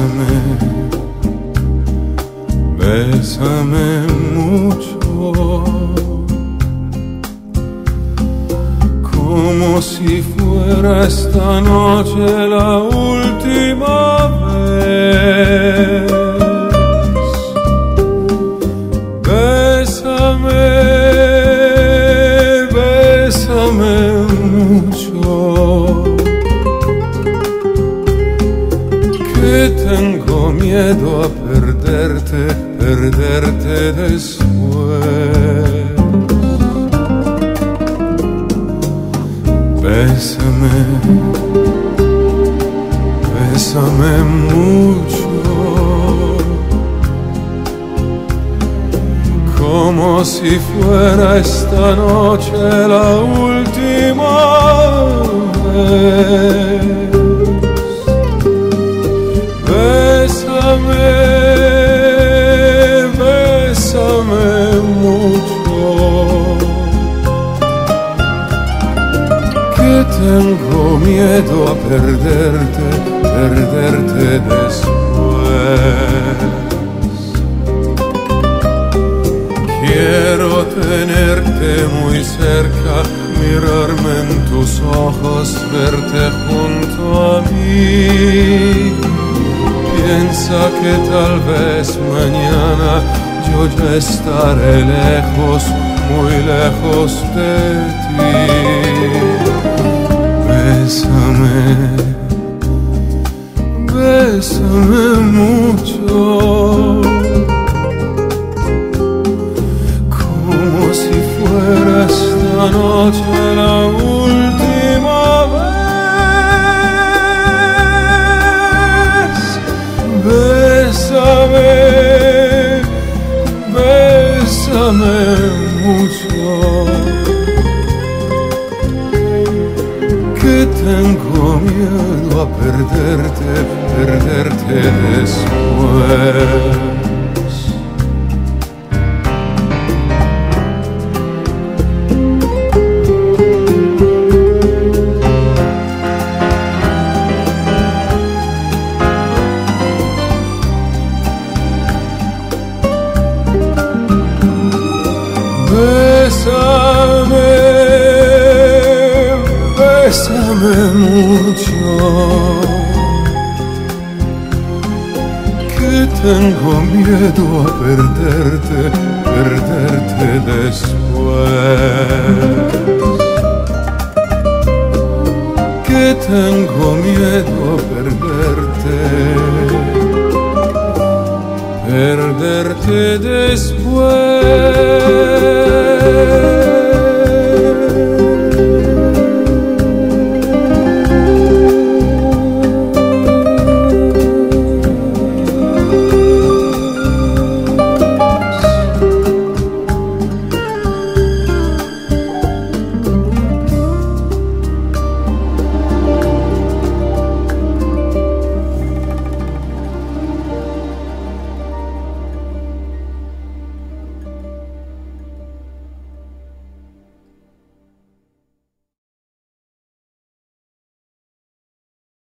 Bésame, bésame mucho, como si fuera esta noche la última vez. Bésame, bésame mucho, que tengo miedo a perderte, perderte después. Bésame, bésame mucho, como si fuera esta noche la última vez. Bésame, bésame mucho, que tengo miedo a perderte, perderte después. Quiero tenerte muy cerca, mirarme en tus ojos, verte junto a mí. Piensa que tal vez mañana yo ya estaré lejos, muy lejos de ti. Bésame, bésame mucho, como si fuera esta noche la última vez. Bésame, bésame mucho, que tengo miedo a perderte, perderte después. Bésame, bésame mucho, que tengo miedo a perderte, perderte después. Que tengo miedo a perderte, perderte después.